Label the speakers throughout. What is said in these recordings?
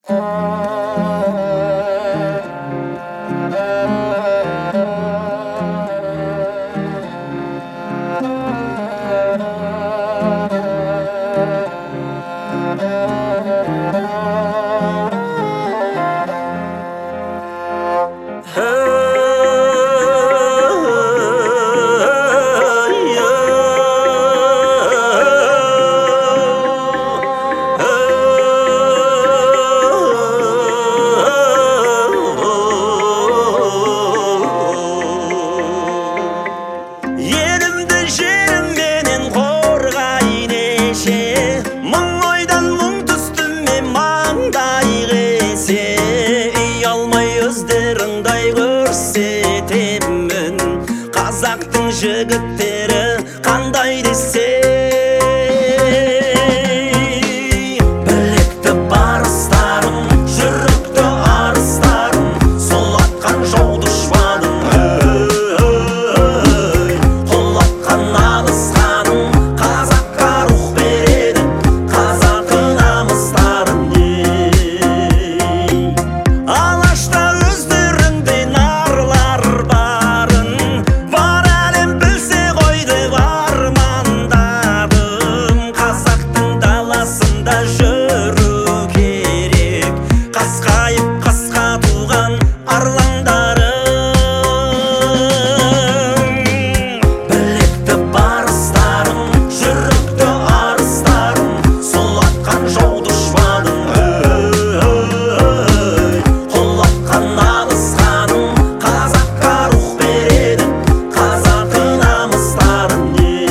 Speaker 1: Қазақтың жігіттері қандай десе, білекті барыстарым, жүректі арыстарым, сол атқан жау дұшпаным, қол атқан алысқаным, қазаққа рух береді қазақы намыстарым. Алашта өздерінде нарлар барын, бар әлем білсе ғой деп армандадым. Қазақтың даласында жүру керек, қасқайып қасқа туған арландарым. Білекті барыстарым, жүректі арыстарым, сол атқан жау дұшпаным, қол атқан алысқаным, қазаққа рух береді қазақы намыстарым.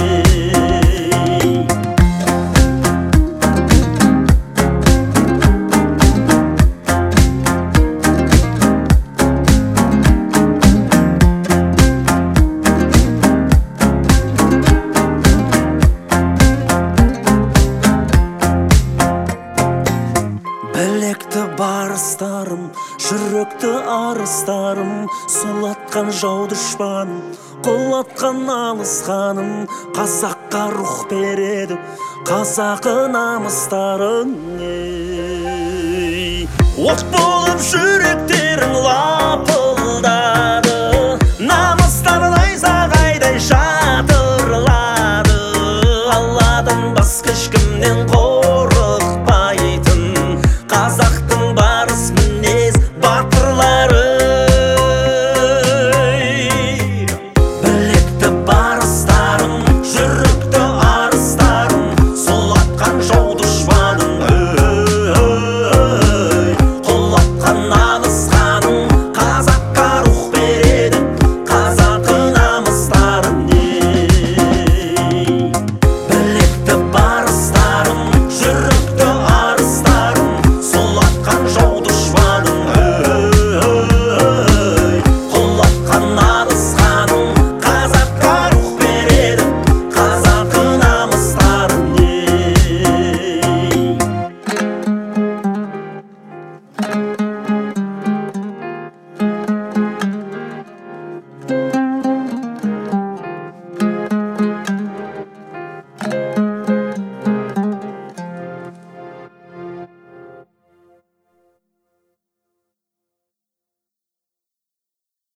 Speaker 1: Білекті барыстарым, жүректі арыстарым, сол атқан жау дұшпаным, қол атқан алысқаным, қазаққа рух береді қазақы намыстарым. От болып жүректерің лапылдады, намыстарын найзағайдай жатырлады. Алладан басқа ешкімнен қорықпайтын қазақ